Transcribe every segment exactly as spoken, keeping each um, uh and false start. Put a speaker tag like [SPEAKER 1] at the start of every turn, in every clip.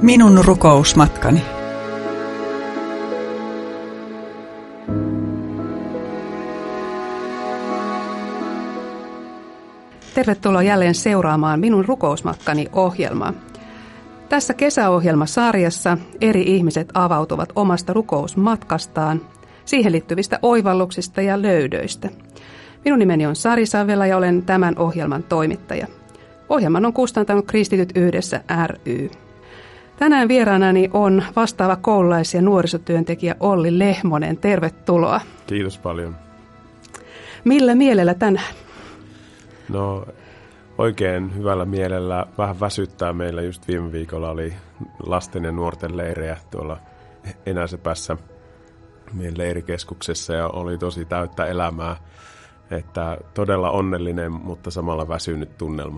[SPEAKER 1] Minun rukousmatkani.
[SPEAKER 2] Tervetuloa jälleen seuraamaan Minun rukousmatkani -ohjelmaa. Tässä kesäohjelmasarjassa eri ihmiset avautuvat omasta rukousmatkastaan, siihen liittyvistä oivalluksista ja löydöistä. Minun nimeni on Sari Savela ja olen tämän ohjelman toimittaja. Ohjelman on kustantanut Kristityt yhdessä ry. Tänään vieraanani on vastaava koululais- ja nuorisotyöntekijä Olli Lehmonen. Tervetuloa.
[SPEAKER 3] Kiitos paljon.
[SPEAKER 2] Millä mielellä tänään?
[SPEAKER 3] No oikein hyvällä mielellä. Vähän väsyttää meillä. Just viime viikolla oli lasten ja nuorten leirejä tuolla Enäsepässä meidän leirikeskuksessa ja oli tosi täyttä elämää. Että todella onnellinen, mutta samalla väsynyt tunnelma.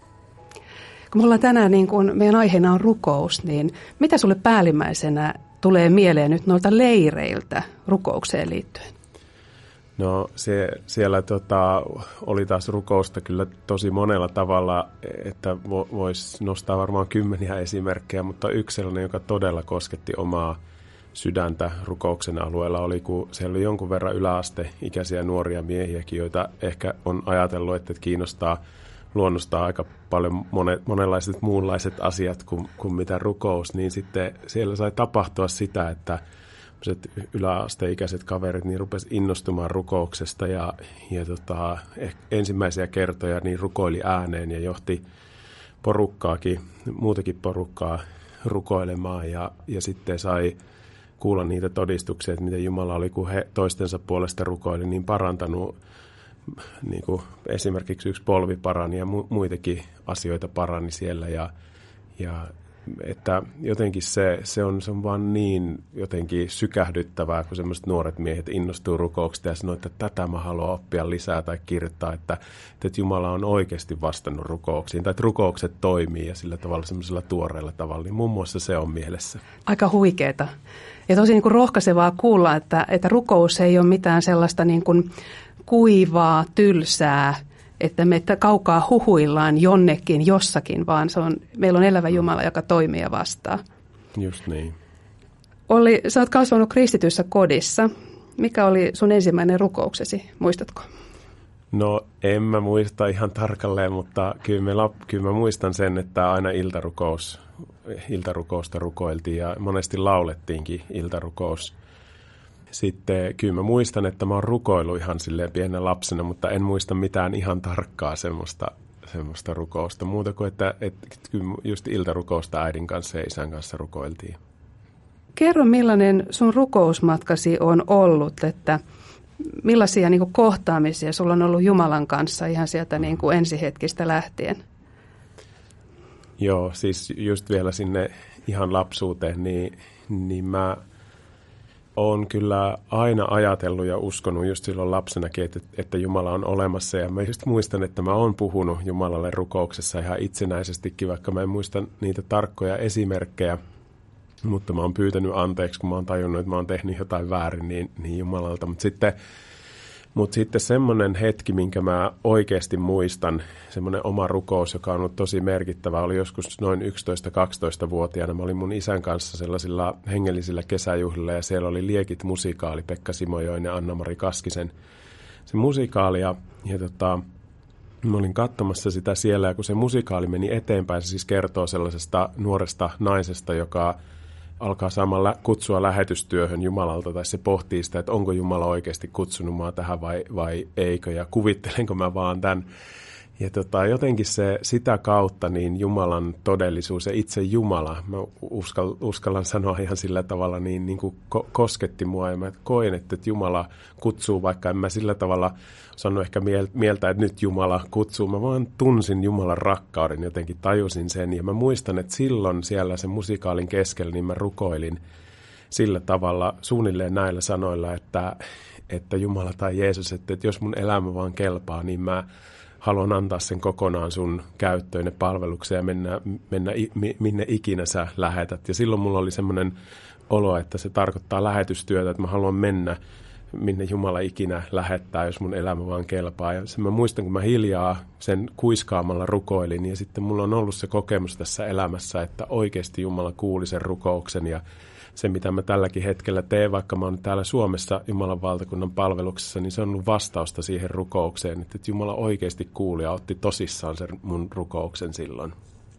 [SPEAKER 2] Kun mulla tänään niin kun meidän aiheena on rukous, niin mitä sulle päällimmäisenä tulee mieleen nyt noilta leireiltä rukoukseen liittyen?
[SPEAKER 3] No se, siellä tota, oli taas rukousta kyllä tosi monella tavalla, että vo, voisi nostaa varmaan kymmeniä esimerkkejä, mutta yksi sellainen, joka todella kosketti omaa sydäntä rukouksen alueella oli, kun siellä oli jonkun verran yläasteikäisiä nuoria miehiäkin, joita ehkä on ajatellut, että kiinnostaa luonnostaan aika paljon monet, monenlaiset muunlaiset asiat kuin, kuin mitä rukous, niin sitten siellä sai tapahtua sitä, että yläasteikäiset kaverit niin rupesi innostumaan rukouksesta ja, ja tota, ensimmäisiä kertoja niin rukoili ääneen ja johti porukkaakin, muutakin porukkaa rukoilemaan ja, ja sitten sai kuulla niitä todistuksia, että miten Jumala oli, kun he toistensa puolesta rukoili, niin parantanut. Niin kuin esimerkiksi yksi polvi parani ja mu- muitakin asioita parani siellä ja, ja että jotenkin se, se, on, se on vaan niin jotenkin sykähdyttävää, kun semmoiset nuoret miehet innostuu rukouksesta ja sanoo, että tätä mä haluan oppia lisää tai kirjoittaa, että, että Jumala on oikeasti vastannut rukouksiin tai että rukoukset toimii ja sillä tavalla semmoisella tuoreella tavalla, niin muun muassa se on mielessä.
[SPEAKER 2] Aika huikeeta. Ja tosi niin kuin rohkaisevaa kuulla, että, että rukous ei ole mitään sellaista niin kuin kuivaa, tylsää, että me kaukaa huhuillaan jonnekin, jossakin, vaan se on, meillä on elävä Jumala, joka toimii ja vastaa.
[SPEAKER 3] Just niin.
[SPEAKER 2] Olli, sä oot kasvanut kristityssä kodissa. Mikä oli sun ensimmäinen rukouksesi, muistatko?
[SPEAKER 3] No en mä muista ihan tarkalleen, mutta kyllä, me, kyllä mä muistan sen, että aina iltarukous, iltarukousta rukoiltiin ja monesti laulettiinkin iltarukous. Sitten kyllä mä muistan, että mä oon rukoillut ihan silleen pienenä lapsena, mutta en muista mitään ihan tarkkaa semmoista, semmoista rukousta. Muuta kuin, että, että kyllä just iltarukousta äidin kanssa ja isän kanssa rukoiltiin.
[SPEAKER 2] Kerro, millainen sun rukousmatkasi on ollut, että millaisia niin kuin kohtaamisia sulla on ollut Jumalan kanssa ihan sieltä niin kuin ensihetkistä lähtien?
[SPEAKER 3] Joo, siis just vielä sinne ihan lapsuuteen, niin, niin mä olen kyllä aina ajatellut ja uskonut just silloin lapsenakin, että, että Jumala on olemassa. Ja mä just muistan, että mä oon puhunut Jumalalle rukouksessa ihan itsenäisestikin, vaikka mä en muista niitä tarkkoja esimerkkejä. Mutta mä oon pyytänyt anteeksi, kun mä oon tajunnut, että mä oon tehnyt jotain väärin niin, niin Jumalalta. Mutta sitten, mut sitten semmoinen hetki, minkä mä oikeasti muistan, semmoinen oma rukous, joka on ollut tosi merkittävä, oli joskus noin yksitoista-kaksitoista-vuotiaana. Mä olin mun isän kanssa sellaisilla hengellisillä kesäjuhlilla ja siellä oli Liekit musikaali, Pekka Simojoen ja Anna-Mari Kaskisen se musikaali. Ja, ja tota, mä olin katsomassa sitä siellä ja kun se musikaali meni eteenpäin, se siis kertoo sellaisesta nuoresta naisesta, joka alkaa saamaan kutsua lähetystyöhön Jumalalta, tai se pohtii sitä, että onko Jumala oikeasti kutsunut mua tähän vai, vai eikö, ja kuvittelenko mä vaan tämän. Ja tota, jotenkin se, sitä kautta niin Jumalan todellisuus ja itse Jumala, mä uskal, uskallan sanoa ihan sillä tavalla, niin, niin kuin ko, kosketti mua, ja mä koin, että Jumala kutsuu, vaikka en mä sillä tavalla sano ehkä mieltä, että nyt Jumala kutsuu. Mä vaan tunsin Jumalan rakkauden, jotenkin tajusin sen. Ja mä muistan, että silloin siellä sen musikaalin keskellä, niin mä rukoilin sillä tavalla, suunnilleen näillä sanoilla, että, että Jumala tai Jeesus, että, että jos mun elämä vaan kelpaa, niin mä haluan antaa sen kokonaan sun käyttöön ja palvelukseen ja mennä, mennä minne ikinä sä lähetät. Ja silloin mulla oli semmoinen olo, että se tarkoittaa lähetystyötä, että mä haluan mennä minne Jumala ikinä lähettää, jos mun elämä vaan kelpaa. Ja sen mä muistan, kun mä hiljaa sen kuiskaamalla rukoilin, ja sitten mulla on ollut se kokemus tässä elämässä, että oikeasti Jumala kuuli sen rukouksen, ja se, mitä mä tälläkin hetkellä teen, vaikka mä oon täällä Suomessa Jumalan valtakunnan palveluksessa, niin se on ollut vastausta siihen rukoukseen, että Jumala oikeasti kuuli ja otti tosissaan sen mun rukouksen silloin.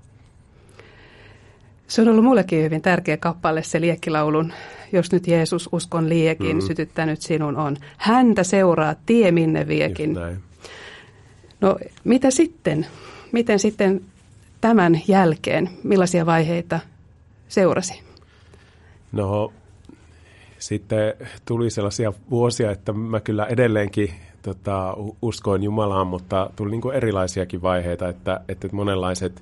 [SPEAKER 2] Se on ollut mullekin hyvin tärkeä kappale, se liekkilaulun, jos nyt Jeesus uskon liekin, mm. sytyttänyt sinun on. Häntä seuraa tie minne viekin. No mitä sitten? Miten sitten tämän jälkeen, millaisia vaiheita seurasi?
[SPEAKER 3] No sitten tuli sellaisia vuosia, että mä kyllä edelleenkin tota, uskoin Jumalaan, mutta tuli niin kuin erilaisiakin vaiheita, että, että monenlaiset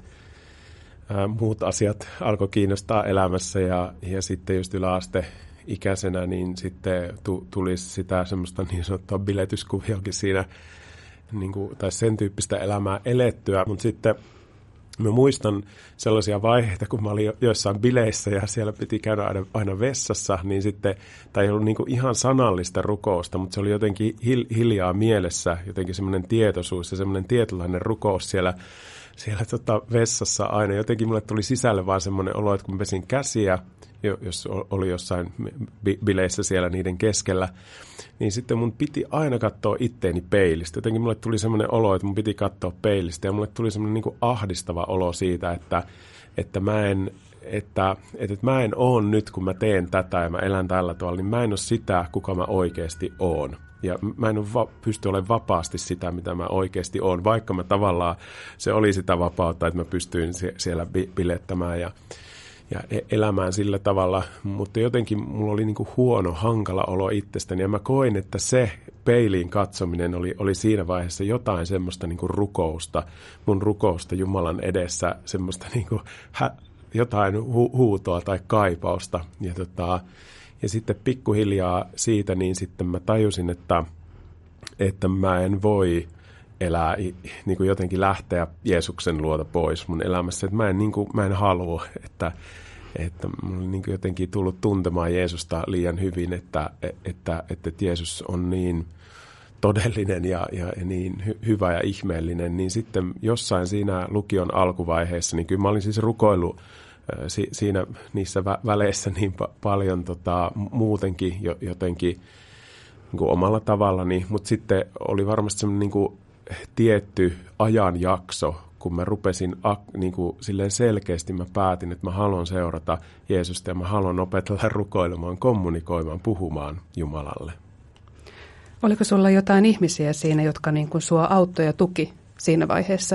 [SPEAKER 3] ää, muut asiat alkoi kiinnostaa elämässä ja, ja sitten just yläasteikäisenä niin sitten tu, tuli sitä semmoista niin sanottua biletyskuviokin siinä, niin kuin, tai sen tyyppistä elämää elettyä, mutta sitten mä muistan sellaisia vaiheita, kun mä olin joissain bileissä ja siellä piti käydä aina, aina vessassa, niin sitten, tai ei ollut niin kuin ihan sanallista rukousta, mutta se oli jotenkin hil, hiljaa mielessä, jotenkin semmoinen tietoisuus ja semmoinen tietynlainen rukous siellä, siellä tota vessassa aina. Jotenkin mulle tuli sisälle vaan semmoinen olo, että kun pesin käsiä, jos oli jossain bileissä siellä niiden keskellä, niin sitten mun piti aina katsoa itteeni peilistä. Jotenkin mulle tuli semmoinen olo, että mun piti katsoa peilistä, ja mulle tuli semmoinen niin kuin ahdistava olo siitä, että, että mä en, että, että mä en ole nyt, kun mä teen tätä ja mä elän tällä tavalla, niin mä en ole sitä, kuka mä oikeasti oon. Ja mä en va- pysty olemaan vapaasti sitä, mitä mä oikeasti oon, vaikka mä tavallaan se oli sitä vapautta, että mä pystyin sie- siellä bi- bilettämään ja ja elämään sillä tavalla, mutta jotenkin mulla oli niin kuin huono, hankala olo itsestäni, ja mä koin, että se peiliin katsominen oli, oli siinä vaiheessa jotain semmoista niin kuin rukousta, mun rukousta Jumalan edessä, semmoista niin kuin hä, jotain hu, huutoa tai kaipausta, ja, tota, ja sitten pikkuhiljaa siitä, niin sitten mä tajusin, että, että mä en voi elää, niin kuin jotenkin lähteä Jeesuksen luota pois mun elämässä. Että mä en, niin kuin, mä en halua, että, että mun on niin kuin jotenkin tullut tuntemaan Jeesusta liian hyvin, että, että, että Jeesus on niin todellinen ja, ja, ja niin hy, hyvä ja ihmeellinen. Niin sitten jossain siinä lukion alkuvaiheessa, niin kyllä mä olin siis rukoillut si, siinä niissä vä, väleissä niin pa, paljon tota, muutenkin jo, jotenkin niin kuin omalla tavallani, mutta sitten oli varmasti semmoinen niin kuin tietty ajanjakso, kun mä rupesin niin kuin silleen selkeästi, mä päätin, että mä haluan seurata Jeesusta ja mä haluan opetella rukoilemaan, kommunikoimaan, puhumaan Jumalalle.
[SPEAKER 2] Oliko sulla jotain ihmisiä siinä, jotka niin kuin sua auttoi ja tuki siinä vaiheessa?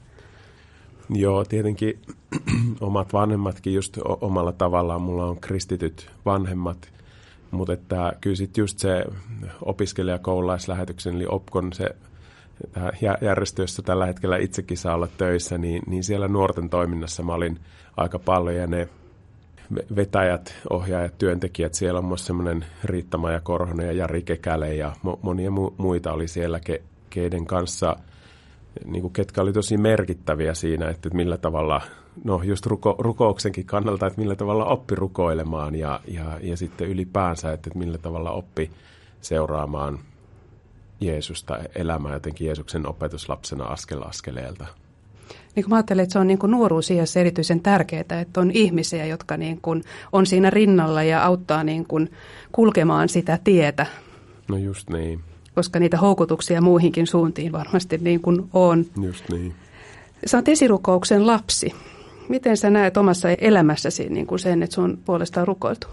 [SPEAKER 3] Joo, tietenkin omat vanhemmatkin just omalla tavallaan. Mulla on kristityt vanhemmat, mutta että kyllä sitten just se opiskelijakoululaislähetyksen, eli Opkon se järjestö, jossa tällä hetkellä itsekin saa olla töissä, niin, niin siellä nuorten toiminnassa mä olin aika paljon, ja ne vetäjät, ohjaajat, työntekijät, siellä on myös semmoinen Riitta-Maija Korhonen ja Jari Kekäle ja mo- monia mu- muita oli siellä, ke- keiden kanssa, niin kuin ketkä oli tosi merkittäviä siinä, että millä tavalla, no just ruko- rukouksenkin kannalta, että millä tavalla oppi rukoilemaan ja, ja, ja sitten ylipäänsä, että millä tavalla oppi seuraamaan Jeesusta, elämää jotenkin Jeesuksen opetuslapsena askel askeleelta.
[SPEAKER 2] Niin kuin mä ajattelen, että se on niin kuin nuoruusiässä erityisen tärkeää, että on ihmisiä, jotka niin kuin on siinä rinnalla ja auttaa niin kuin kulkemaan sitä tietä.
[SPEAKER 3] No just niin.
[SPEAKER 2] Koska niitä houkutuksia muihinkin suuntiin varmasti niin kuin on.
[SPEAKER 3] Just niin.
[SPEAKER 2] Sä oot esirukouksen lapsi. Miten sä näet omassa elämässäsi niin kuin sen, että sun puolestaan rukoiltu?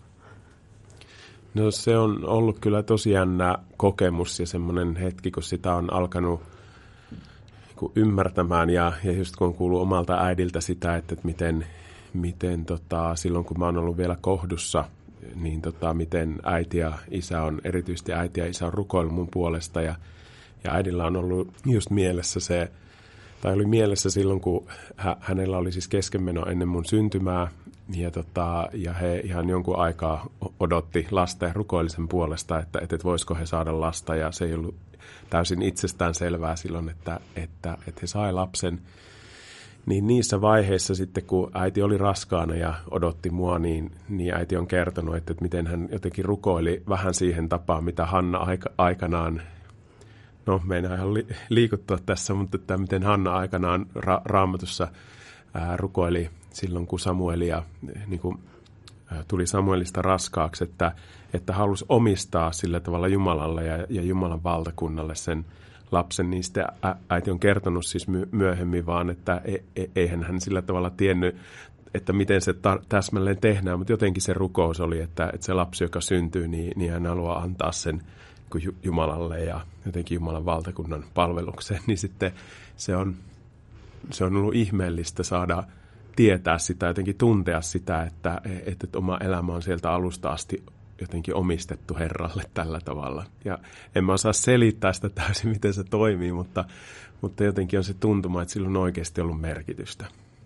[SPEAKER 3] No se on ollut kyllä tosi jännä kokemus ja semmoinen hetki, kun sitä on alkanut ymmärtämään ja, ja just kun on kuullut omalta äidiltä sitä, että, että miten, miten tota, silloin kun mä oon ollut vielä kohdussa, niin tota, miten äiti ja isä on, erityisesti äiti ja isä on rukoillut mun puolesta ja, ja äidillä on ollut just mielessä se, tai oli mielessä silloin, kun hä, hänellä oli siis keskenmeno ennen mun syntymää ja, tota, ja he ihan jonkun aikaa odotti lasta ja rukoili sen puolesta, että, että, että voisiko he saada lasta ja se ei ollut täysin itsestään selvää silloin, että, että, että he sai lapsen. niin niissä vaiheissa sitten, kun äiti oli raskaana ja odotti mua, niin, niin äiti on kertonut, että, että miten hän jotenkin rukoili vähän siihen tapaan, mitä Hanna aika, aikanaan, no meinaa ihan li, liikuttua tässä, mutta että miten Hanna aikanaan ra, Raamatussa ää, rukoili silloin, kun Samuelia, niin kuin, ää, tuli Samuelista raskaaksi, että, että halusi omistaa sillä tavalla Jumalalle ja, ja Jumalan valtakunnalle sen lapsen, niin sitten äiti on kertonut siis myöhemmin vaan, että eihän hän sillä tavalla tiennyt, että miten se tar- täsmälleen tehdään, mutta jotenkin se rukous oli, että, että se lapsi, joka syntyy, niin, niin hän haluaa antaa sen Jumalalle ja jotenkin Jumalan valtakunnan palvelukseen, niin sitten se on, se on ollut ihmeellistä saada tietää sitä, jotenkin tuntea sitä, että, että oma elämä on sieltä alusta asti jotenkin omistettu Herralle tällä tavalla. Ja en mä osaa selittää sitä täysin, miten se toimii, mutta, mutta jotenkin on se tuntuma, että sillä on oikeasti ollut merkitystä.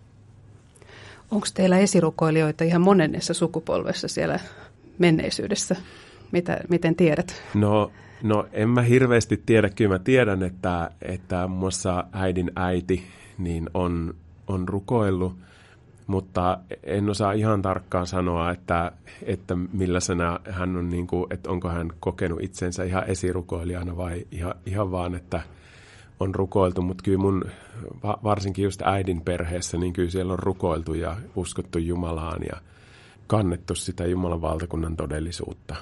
[SPEAKER 2] Onko teillä esirukoilijoita ihan monennessa sukupolvessa siellä menneisyydessä? Mitä, miten tiedät?
[SPEAKER 3] No, no en mä hirveästi tiedä. Kyllä mä tiedän, että, että muun muassa äidin äiti niin on, on rukoillut. Mutta en osaa ihan tarkkaan sanoa, että, että millaisena hän on, niin kuin, että onko hän kokenut itsensä ihan esirukoilijana vai ihan, ihan vaan, että on rukoiltu. Mutta kyllä mun, varsinkin just äidin perheessä, niin kyllä siellä on rukoiltu ja uskottu Jumalaan ja kannettu sitä Jumalan valtakunnan todellisuutta.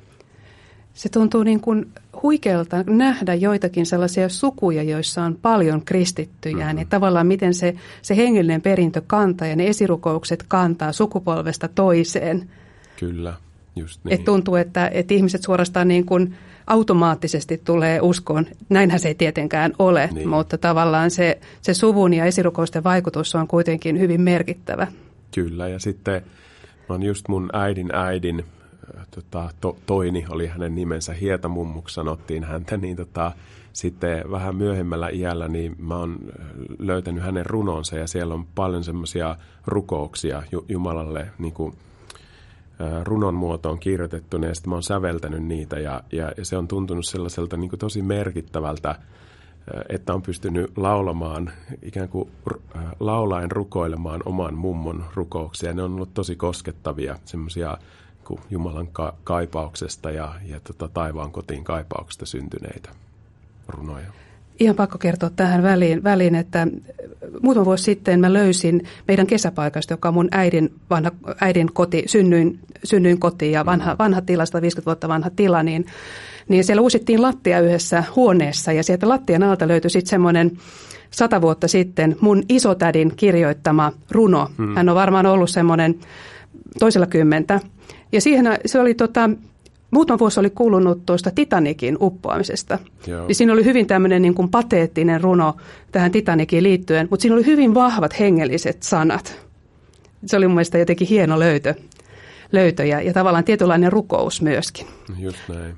[SPEAKER 2] Se tuntuu niin kuin huikealta nähdä joitakin sellaisia sukuja, joissa on paljon kristittyjä. Mm-hmm. Niin tavallaan miten se, se hengellinen perintö kantaa ja ne esirukoukset kantaa sukupolvesta toiseen.
[SPEAKER 3] Kyllä, just niin.
[SPEAKER 2] Et tuntuu, että, että ihmiset suorastaan niin kuin automaattisesti tulee uskoon. Näinhän se ei tietenkään ole, niin. Mutta tavallaan se, se suvun ja esirukousten vaikutus on kuitenkin hyvin merkittävä.
[SPEAKER 3] Kyllä, ja sitten on just mun äidin äidin, Tota, to, Toini oli hänen nimensä, Hietamummuksi sanottiin häntä, niin tota, sitten vähän myöhemmällä iällä niin mä oon löytänyt hänen runonsa ja siellä on paljon semmoisia rukouksia Jumalalle niin kuin, ä, runon muotoon kirjoitettuna ja sitten mä oon säveltänyt niitä ja, ja, ja se on tuntunut sellaiselta niin kuin tosi merkittävältä, että on pystynyt laulamaan, ikään kuin ä, laulaen rukoilemaan oman mummon rukouksia. Ne on ollut tosi koskettavia semmoisia Jumalan ka- kaipauksesta ja, ja tota, taivaan kotiin kaipauksesta syntyneitä runoja.
[SPEAKER 2] Ihan pakko kertoa tähän väliin, väliin, että muutama vuosi sitten mä löysin meidän kesäpaikasta, joka on mun äidin, vanha, äidin koti, synnyin, synnyin koti ja vanha, vanha tila, sata viisikymmentä vuotta vanha tila, niin, niin siellä uusittiin lattia yhdessä huoneessa ja sieltä lattian alta löytyi sitten semmoinen sata vuotta sitten mun isotädin kirjoittama runo. Hmm. Hän on varmaan ollut semmoinen toisella kymmentä. Ja siihen se oli tota, muutama vuosi oli kulunut tuosta Titanicin uppoamisesta. Ja siinä oli hyvin tämmöinen niin kuin pateettinen runo tähän Titanikiin liittyen, mutta siinä oli hyvin vahvat hengelliset sanat. Se oli mun mielestä jotenkin hieno löytö, löytö ja, ja tavallaan tietynlainen rukous myöskin.
[SPEAKER 3] Just näin.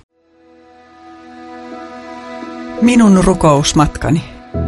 [SPEAKER 1] Minun rukousmatkani.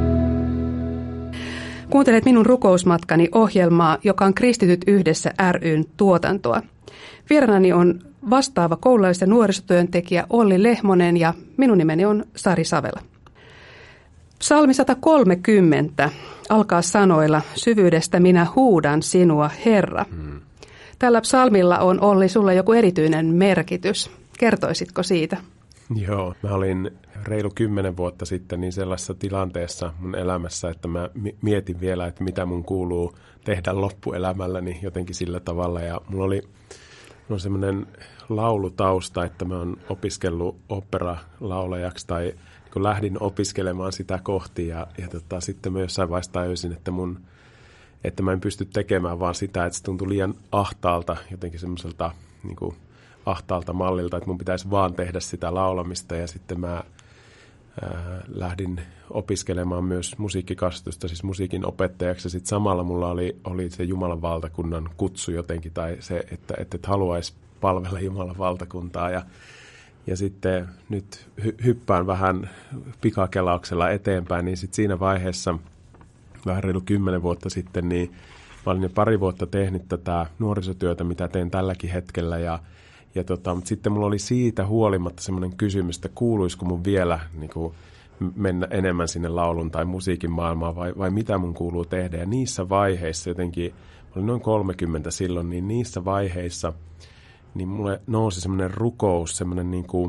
[SPEAKER 2] Kuuntelet Minun rukousmatkani -ohjelmaa, joka on Kristityt yhdessä ry:n tuotantoa. Vieraanani on vastaava koululais- ja nuorisotyöntekijä Olli Lehmonen ja minun nimeni on Sari Savela. Psalmi sata kolmekymmentä alkaa sanoilla: syvyydestä minä huudan sinua, Herra. Hmm. Tällä psalmilla on, Olli, sulla joku erityinen merkitys. Kertoisitko siitä?
[SPEAKER 3] Joo, mä olin reilu kymmenen vuotta sitten niin sellaisessa tilanteessa mun elämässä, että mä mietin vielä, että mitä mun kuuluu tehdä loppuelämälläni jotenkin sillä tavalla. Ja mulla oli, mulla oli semmoinen laulutausta, että mä oon opiskellut oopperalaulajaksi tai kun lähdin opiskelemaan sitä kohti. Ja, ja tota, sitten mä jossain vaiheessa tajusin, että, mun, että mä en pysty tekemään vaan sitä, että se tuntui liian ahtaalta, jotenkin semmoiselta niin kuin ahtaalta mallilta, että mun pitäisi vaan tehdä sitä laulamista ja sitten mä ää, lähdin opiskelemaan myös musiikkikasvatusta, siis musiikin opettajaksi ja sitten samalla mulla oli, oli se Jumalan valtakunnan kutsu jotenkin tai se, että, että et haluaisi palvella Jumalan valtakuntaa ja, ja sitten nyt hy, hyppään vähän pikakelauksella eteenpäin, niin sitten siinä vaiheessa vähän reilu kymmenen vuotta sitten, niin mä olin jo pari vuotta tehnyt tätä nuorisotyötä, mitä teen tälläkin hetkellä ja Ja tota, mutta sitten mulla oli siitä huolimatta semmoinen kysymys, että kuuluisiko mun vielä niin kuin mennä enemmän sinne laulun tai musiikin maailmaan vai, vai mitä mun kuuluu tehdä. Ja niissä vaiheissa jotenkin, olin noin kolmekymmentä silloin, niin niissä vaiheissa niin mulle nousi semmoinen rukous, semmoinen niin kuin,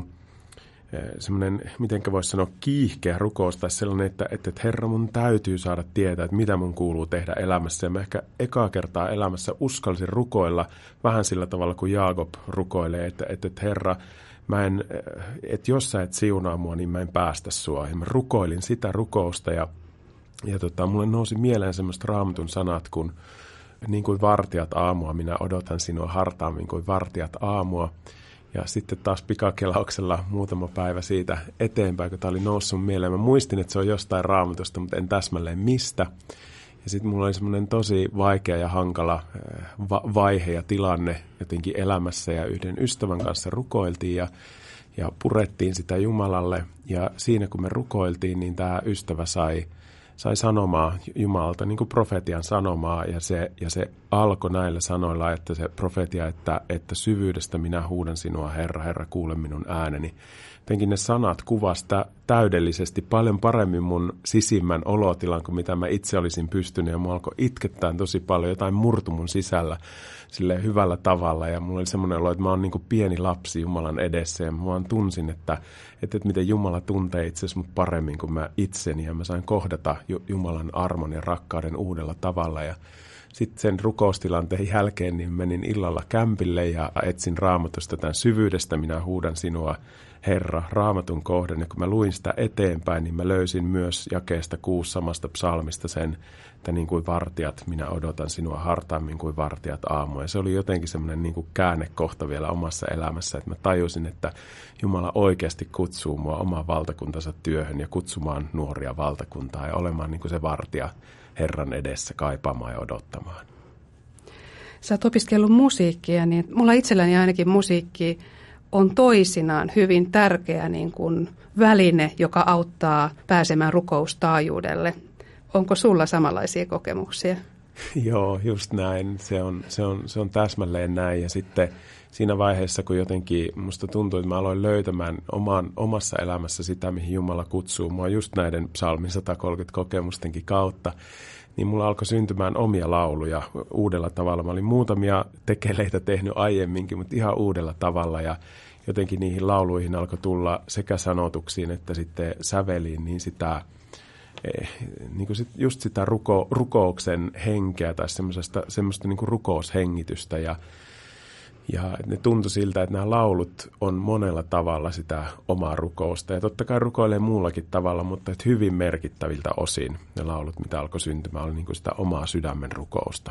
[SPEAKER 3] semmoinen, mitenkä voisi sanoa, kiihkeä rukous tai sellainen, että, että, että Herra, mun täytyy saada tietää, että mitä mun kuuluu tehdä elämässä. Ja mä ehkä ekaa kertaa elämässä uskalsin rukoilla vähän sillä tavalla kuin Jaakob rukoilee, että, että, että Herra, mä en, että jos sä et siunaa mua, niin mä en päästä sua. Ja mä rukoilin sitä rukousta ja, ja tota, mulle nousi mieleen semmoiset Raamatun sanat, kun niin kuin vartijat aamua, minä odotan sinua hartaammin kuin vartijat aamua. Ja sitten taas pikakelauksella muutama päivä siitä eteenpäin, kun tämä oli noussut mieleen. Mä muistin, että se on jostain Raamatusta, mutta en täsmälleen mistä. Ja sitten mulla oli semmoinen tosi vaikea ja hankala va- vaihe ja tilanne jotenkin elämässä. Ja yhden ystävän kanssa rukoiltiin ja, ja purettiin sitä Jumalalle. Ja siinä kun me rukoiltiin, niin tämä ystävä sai, sai sanomaa Jumalalta, niin kuin profetian sanomaa. Ja se, ja se alkoi näillä sanoilla, että se profetia, että, että syvyydestä minä huudan sinua, Herra, Herra, kuule minun ääneni. Jotenkin ne sanat kuvasta täydellisesti paljon paremmin mun sisimmän olotilan kuin mitä mä itse olisin pystynyt. Ja mua alkoi itkettää tosi paljon, jotain murtu mun sisällä silleen hyvällä tavalla. Ja mulla oli semmoinen olo, että mä oon niin kuin pieni lapsi Jumalan edessä. Ja mä vaan tunsin, että, että, että miten Jumala tuntee itse asiassa mut paremmin kuin mä itseni. Ja mä sain kohdata Jumalan armon ja rakkauden uudella tavalla. Ja sitten sen rukoustilanteen jälkeen niin menin illalla kämpille ja etsin Raamatusta tämän syvyydestä. Minä huudan sinua, Herra, Raamatun kohden. Ja kun mä luin sitä eteenpäin, niin mä löysin myös jakeesta kuusi samasta psalmista sen, että niin kuin vartijat, minä odotan sinua hartaammin kuin vartijat aamua. Ja se oli jotenkin semmoinen niin kuin käännekohta vielä omassa elämässä, että mä tajusin, että Jumala oikeasti kutsuu mua oman valtakuntansa työhön ja kutsumaan nuoria valtakuntaa ja olemaan niin kuin se vartija Herran edessä kaipaamaan ja odottamaan.
[SPEAKER 2] Sä oot opiskellut musiikkia, niin mulla itselläni ainakin musiikki on toisinaan hyvin tärkeä niin kuin väline, joka auttaa pääsemään rukoustaajuudelle. Onko sulla samanlaisia kokemuksia?
[SPEAKER 3] Joo, just näin. Se on, se on, se on täsmälleen näin. Ja sitten siinä vaiheessa, kun jotenkin musta tuntui, että mä aloin löytämään oman, omassa elämässä sitä, mihin Jumala kutsuu mua just näiden psalmin sata kolmekymmentä kokemustenkin kautta, niin mulla alkoi syntymään omia lauluja uudella tavalla. Mä olin muutamia tekeleitä tehnyt aiemminkin, mutta ihan uudella tavalla. Ja jotenkin niihin lauluihin alkoi tulla sekä sanotuksiin että sitten säveliin niin sitä, niin kuin sit, just sitä ruko, rukouksen henkeä tai semmoista, semmoista niin kuin rukoushengitystä. Ja, ja ne tuntui siltä, että nämä laulut on monella tavalla sitä omaa rukousta. Ja totta kai rukoilee muullakin tavalla, mutta että hyvin merkittäviltä osin ne laulut, mitä alkoi syntymään, oli niin kuin sitä omaa sydämen rukousta.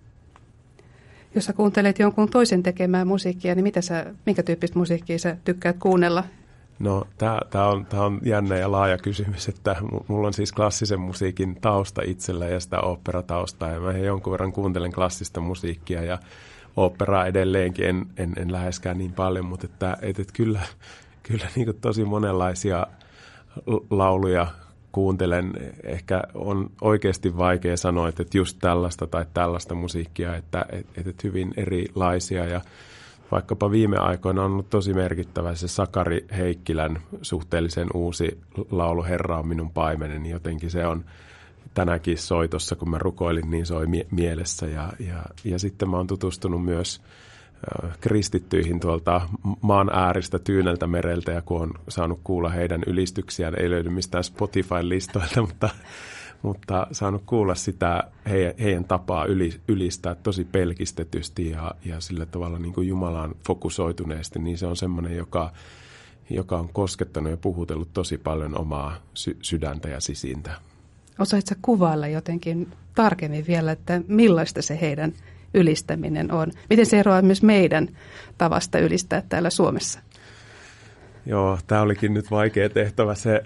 [SPEAKER 2] Jos sä kuuntelet jonkun toisen tekemään musiikkia, niin mitä sä, minkä tyyppistä musiikkia sä tykkäät kuunnella?
[SPEAKER 3] No, tämä on, on jännä ja laaja kysymys, että mulla on siis klassisen musiikin tausta itsellä ja sitä ooppera-taustaa. Ja mä jonkun verran kuuntelen klassista musiikkia ja oopperaa edelleenkin, en, en, en läheskään niin paljon, mutta että, että, että kyllä, kyllä niin kuin tosi monenlaisia lauluja kuuntelen. Ehkä on oikeasti vaikea sanoa, että just tällaista tai tällaista musiikkia, että, että, että hyvin erilaisia. Ja vaikkapa viime aikoina on ollut tosi merkittävä se Sakari Heikkilän suhteellisen uusi laulu Herra on minun paimeneni. Jotenkin se on tänäkin soitossa, kun mä rukoilin, niin soi mie- mielessä. Ja, ja, ja sitten mä oon tutustunut myös äh, kristittyihin tuolta maan ääristä Tyyneltä mereltä, ja kun on saanut kuulla heidän ylistyksiään, ei löydy mistään Spotify-listoilta, mutta, mutta saanut kuulla sitä heidän, heidän tapaa yli, ylistää tosi pelkistetysti ja, ja sillä tavalla niin kuin Jumalaan fokusoituneesti, niin se on semmoinen, joka, joka on koskettanut ja puhutellut tosi paljon omaa sy- sydäntä ja sisintä.
[SPEAKER 2] Osaatko kuvailla jotenkin tarkemmin vielä, että millaista se heidän ylistäminen on? Miten se eroaa myös meidän tavasta ylistää täällä Suomessa?
[SPEAKER 3] Joo, tämä olikin nyt vaikea tehtävä, se,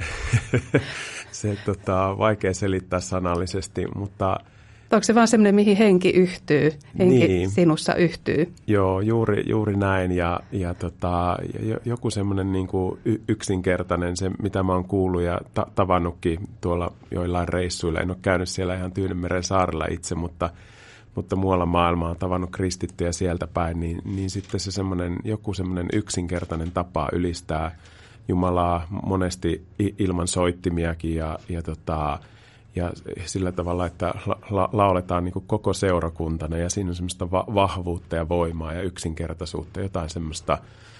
[SPEAKER 3] se tota, vaikea selittää sanallisesti, mutta
[SPEAKER 2] onko se vaan semmoinen, mihin henki yhtyy, henki niin sinussa yhtyy?
[SPEAKER 3] Joo, juuri, juuri näin ja, ja tota, joku semmoinen niin kuin yksinkertainen, se mitä mä oon kuullut ja ta- tavannutkin tuolla joillain reissuilla. En ole käynyt siellä ihan Tyynenmeren saarella itse, mutta, mutta muualla maailmaa on tavannut kristittyjä sieltä päin, niin, niin sitten se semmoinen, joku semmoinen yksinkertainen tapa ylistää Jumalaa monesti ilman soittimiakin ja, ja, tota, ja sillä tavalla, että la, la, lauletaan niin kuin koko seurakuntana ja siinä on semmoista va- vahvuutta ja voimaa ja yksinkertaisuutta, jotain semmoista,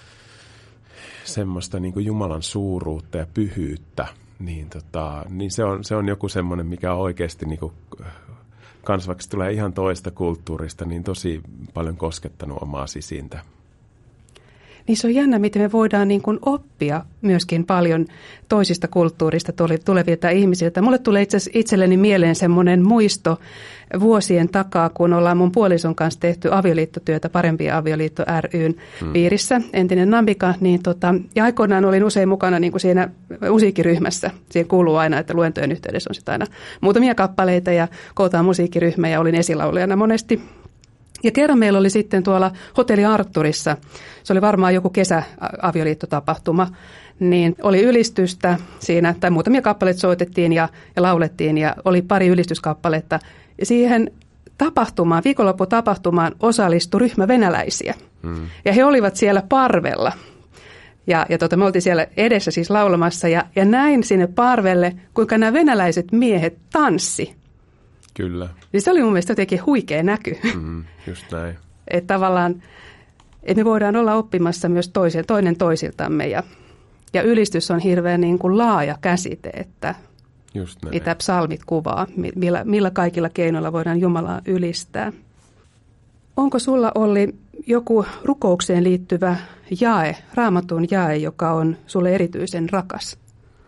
[SPEAKER 3] semmoista niin kuin Jumalan suuruutta ja pyhyyttä. Niin, tota, niin se, on, se on joku semmoinen, mikä on oikeasti niin kuin, kans vaikka tulee ihan toista kulttuurista, niin tosi paljon koskettanut omaa sisintä.
[SPEAKER 2] Niin se on jännä, miten me voidaan niin kuin oppia myöskin paljon toisista kulttuurista tulevilta ihmisiltä. Mulle tulee itse asiassa itselleni mieleen semmoinen muisto vuosien takaa, kun ollaan mun puolison kanssa tehty avioliittotyötä Parempi avioliitto ry:n hmm. piirissä, entinen Nambika. Niin tota, ja aikoinaan olin usein mukana niin kuin siinä musiikkiryhmässä. Siihen kuuluu aina, että luentojen yhteydessä on sitten aina muutamia kappaleita ja kootaan musiikkiryhmä ja olin esilaulijana monesti. Ja kerran meillä oli sitten tuolla Hotelli Arturissa, se oli varmaan joku kesäavioliittotapahtuma, niin oli ylistystä siinä, tai muutamia kappaleita soitettiin ja, ja laulettiin ja oli pari ylistyskappaletta. Ja siihen tapahtumaan, viikonlopputapahtumaan osallistui ryhmä venäläisiä. Hmm. Ja he olivat siellä parvella. Ja, ja tota, me oltiin siellä edessä siis laulamassa ja, ja näin sinne parvelle, kuinka nämä venäläiset miehet tanssi.
[SPEAKER 3] Kyllä.
[SPEAKER 2] Niin se oli mun mielestä jotenkin huikea näky.
[SPEAKER 3] Mm, just näin.
[SPEAKER 2] Että tavallaan, että me voidaan olla oppimassa myös toisen, toinen toisiltamme. Ja, ja ylistys on hirveän niin kuin laaja käsite, että
[SPEAKER 3] just näin.
[SPEAKER 2] Mitä psalmit kuvaa, millä, millä kaikilla keinoilla voidaan Jumalaa ylistää. Onko sulla, Olli, joku rukoukseen liittyvä jae, Raamatun jae, joka on sulle erityisen rakas?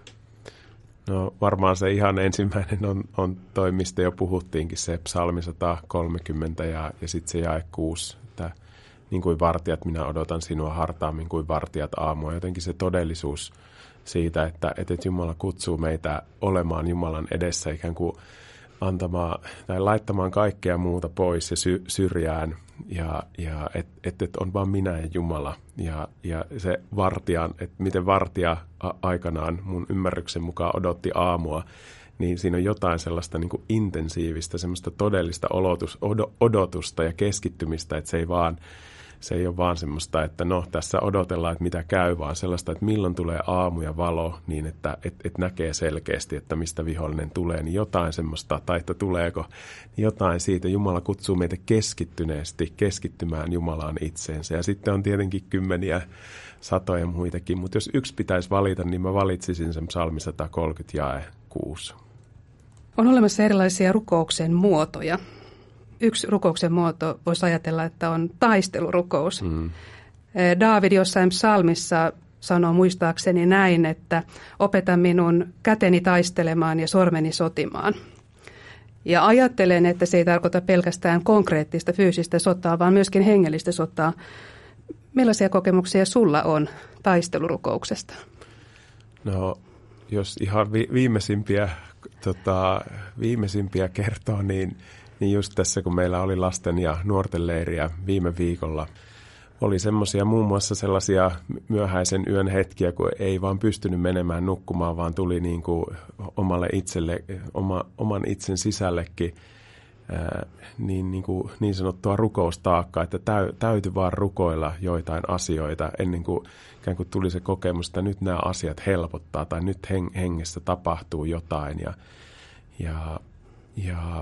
[SPEAKER 3] No varmaan se ihan ensimmäinen on, on toi, mistä jo puhuttiinkin, se psalmi sata kolmekymmentä ja, ja sitten se jae kuusi, että niin kuin vartijat minä odotan sinua hartaammin kuin vartijat aamua. Jotenkin se todellisuus siitä, että, että Jumala kutsuu meitä olemaan Jumalan edessä ikään kuin antamaan tai laittamaan kaikkea muuta pois ja sy, syrjään ja, ja että et, et on vaan minä ja Jumala ja, ja se vartija, että miten vartija a, aikanaan mun ymmärryksen mukaan odotti aamua, niin siinä on jotain sellaista niin kuin intensiivistä, semmoista todellista olotus, odotusta ja keskittymistä, että se ei vaan Se ei ole vaan semmoista, että no tässä odotellaan, että mitä käy, vaan sellaista, että milloin tulee aamu ja valo niin, että et, et näkee selkeästi, että mistä vihollinen tulee, niin jotain semmoista, tai että tuleeko, niin jotain siitä. Jumala kutsuu meitä keskittyneesti keskittymään Jumalaan itseensä. Ja sitten on tietenkin kymmeniä, satoja muitakin, mutta jos yksi pitäisi valita, niin mä valitsisin sen psalmi sata kolmekymmentä jae kuusi.
[SPEAKER 2] On olemassa erilaisia rukouksen muotoja. Yksi rukouksen muoto voisi ajatella, että on taistelurukous. Mm. Daavid jossain psalmissa sanoo muistaakseni näin, että opeta minun käteni taistelemaan ja sormeni sotimaan. Ja ajattelen, että se ei tarkoita pelkästään konkreettista fyysistä sotaa, vaan myöskin hengellistä sotaa. Millaisia kokemuksia sulla on taistelurukouksesta?
[SPEAKER 3] No, jos ihan vi- viimeisimpiä, tota, viimeisimpiä kertoo, niin Niin just tässä, kun meillä oli lasten ja nuorten leiriä viime viikolla, oli semmoisia muun muassa sellaisia myöhäisen yön hetkiä, kun ei vaan pystynyt menemään nukkumaan, vaan tuli niin kuin omalle itselle, oma, oman itsen sisällekin ää, niin, niin, kuin niin sanottua rukoustaakkaa, että täy, täytyi vaan rukoilla joitain asioita ennen kuin ikään kuin tuli se kokemus, että nyt nämä asiat helpottaa tai nyt heng, hengessä tapahtuu jotain ja, ja, ja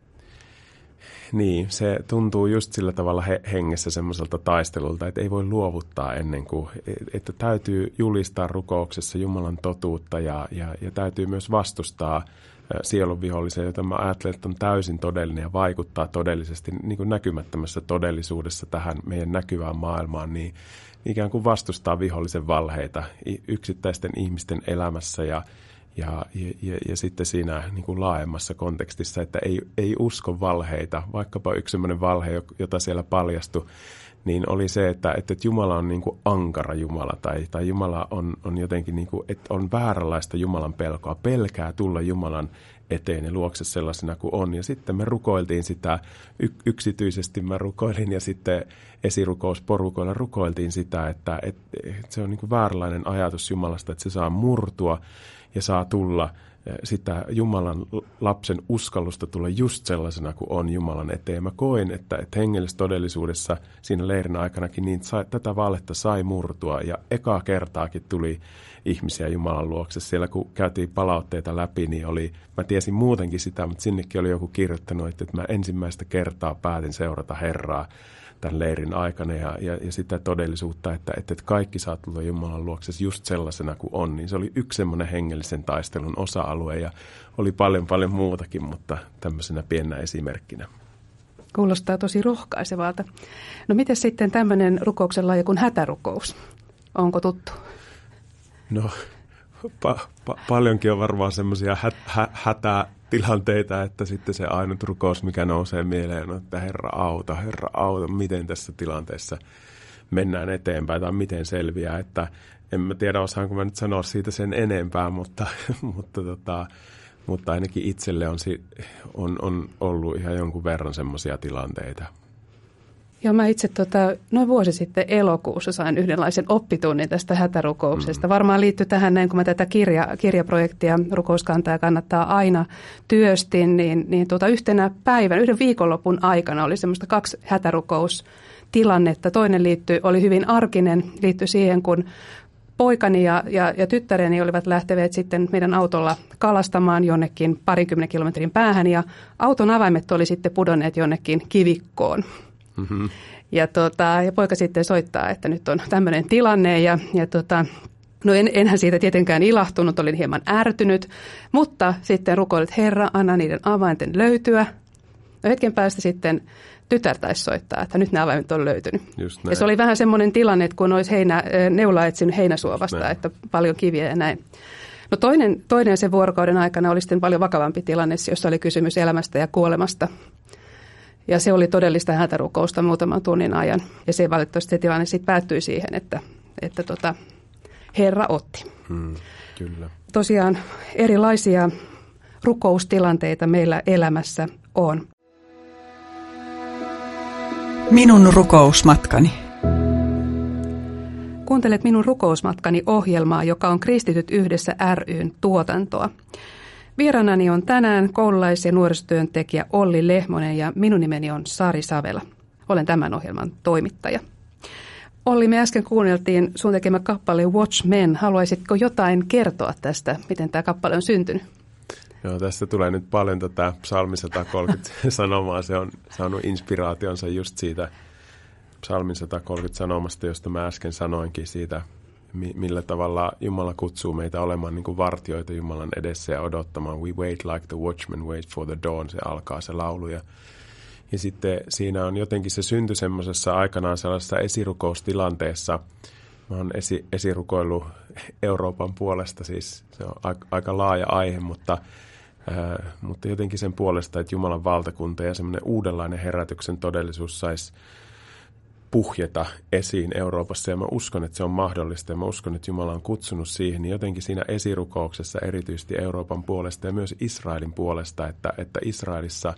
[SPEAKER 3] niin, se tuntuu just sillä tavalla he, hengessä semmoiselta taistelulta, että ei voi luovuttaa ennen kuin, että täytyy julistaa rukouksessa Jumalan totuutta ja, ja, ja täytyy myös vastustaa sielun vihollisen, jota mä ajattelen, että on täysin todellinen ja vaikuttaa todellisesti niin kuin näkymättömässä todellisuudessa tähän meidän näkyvään maailmaan, niin ikään kuin vastustaa vihollisen valheita yksittäisten ihmisten elämässä ja Ja, ja, ja sitten siinä niin kuin laajemmassa kontekstissa, että ei, ei usko valheita, vaikkapa yksi sellainen valhe, jota siellä paljastui, niin oli se, että, että Jumala on niin kuin ankara Jumala tai, tai Jumala on, on jotenkin, niin kuin, että on vääränlaista Jumalan pelkoa, pelkää tulla Jumalan eteen ja luokse sellaisena kuin on. Ja sitten me rukoiltiin sitä, y- yksityisesti mä rukoilin ja sitten esirukousporukoilla rukoiltiin sitä, että, että, että se on niin kuin vääränlainen ajatus Jumalasta, että se saa murtua ja saa tulla sitä Jumalan lapsen uskallusta tulla just sellaisena kuin on Jumalan eteen. Mä koin, että, että hengellisessä todellisuudessa siinä leirin aikanakin niin sai, tätä valetta sai murtua ja ekaa kertaakin tuli ihmisiä Jumalan luokse. Siellä kun käytiin palautteita läpi, niin oli, mä tiesin muutenkin sitä, mutta sinnekin oli joku kirjoittanut, että, että mä ensimmäistä kertaa päätin seurata Herraa tämän leirin aikana ja, ja, ja sitä todellisuutta, että, että kaikki saa tulla Jumalan luokse just sellaisena kuin on, niin se oli yksi semmoinen hengellisen taistelun osa-alue ja oli paljon paljon muutakin, mutta tämmöisenä pienenä esimerkkinä.
[SPEAKER 2] Kuulostaa tosi rohkaisevalta. No miten sitten tämmöinen rukouksen laji kuin hätärukous? Onko tuttu?
[SPEAKER 3] No pa- pa- paljonkin on varmaan semmoisia hä- hä- hätätilanteita, että sitten se ainut rukous, mikä nousee mieleen, on, että Herra auta, Herra auta, miten tässä tilanteessa mennään eteenpäin tai miten selviää. Että en mä tiedä, osaanko mä nyt sanoa siitä sen enempää, mutta, mutta, tota, mutta ainakin itselle on, on, on ollut ihan jonkun verran semmoisia tilanteita.
[SPEAKER 2] Joo, mä itse tota, noin vuosi sitten elokuussa sain yhdenlaisen oppitunnin tästä hätärukouksesta. Mm. Varmaan liittyy tähän näin, kun mä tätä kirja, kirjaprojektia Rukouskantaja kannattaa aina työstin, niin, niin tuota yhtenä päivänä, yhden viikonlopun aikana oli semmoista kaksi hätärukoustilannetta. Toinen liittyi, oli hyvin arkinen, liittyi siihen, kun poikani ja, ja, ja tyttäreni olivat lähteneet sitten meidän autolla kalastamaan jonnekin parinkymmenen kilometrin päähän ja auton avaimet oli sitten pudonneet jonnekin kivikkoon. Mm-hmm. Ja, tota, ja poika sitten soittaa, että nyt on tämmöinen tilanne ja, ja tota, no en, enhän siitä tietenkään ilahtunut, olin hieman ärtynyt, mutta sitten rukoilit, Herra, anna niiden avainten löytyä. No hetken päästä sitten tytär taisi soittaa, että nyt nämä avaimet on löytynyt. Ja se oli vähän semmoinen tilanne, että kun olisi heinä, neula etsinyt heinäsuovasta, että paljon kiviä ja näin. No toinen, toinen sen vuorokauden aikana oli sitten paljon vakavampi tilanne, jossa oli kysymys elämästä ja kuolemasta. Ja se oli todellista hätärukousta muutaman tunnin ajan. Ja se valitettavasti se tilanne sitten päättyi siihen, että, että tota, Herra otti.
[SPEAKER 3] Hmm, kyllä.
[SPEAKER 2] Tosiaan erilaisia rukoustilanteita meillä elämässä on.
[SPEAKER 1] Minun rukousmatkani.
[SPEAKER 2] Kuuntelet Minun rukousmatkani -ohjelmaa, joka on Kristityt yhdessä ry:n tuotantoa. Vieraanani on tänään koululais- ja nuorisotyöntekijä Olli Lehmonen ja minun nimeni on Sari Savela. Olen tämän ohjelman toimittaja. Olli, me äsken kuunneltiin sun tekemä kappale Watchmen. Haluaisitko jotain kertoa tästä, miten tämä kappale on syntynyt?
[SPEAKER 3] Joo, tästä tulee nyt paljon tätä Psalmi sata kolmekymmentä sanomaa. Se on saanut inspiraationsa just siitä Psalmin sata kolmekymmentä sanomasta, josta mä äsken sanoinkin siitä, millä tavalla Jumala kutsuu meitä olemaan niin kuin vartijoita Jumalan edessä ja odottamaan. We wait like the watchman wait for the dawn, se alkaa se laulu. Ja, ja sitten siinä on jotenkin se synty semmoisessa aikanaan sellaisessa esirukoustilanteessa. Mä oon esi, esirukoillut Euroopan puolesta, siis se on aika, aika laaja aihe, mutta, ää, mutta jotenkin sen puolesta, että Jumalan valtakunta ja semmoinen uudenlainen herätyksen todellisuus saisi puhjeta esiin Euroopassa, ja mä uskon, että se on mahdollista, ja mä uskon, että Jumala on kutsunut siihen, niin jotenkin siinä esirukouksessa erityisesti Euroopan puolesta ja myös Israelin puolesta, että, että Israelissa,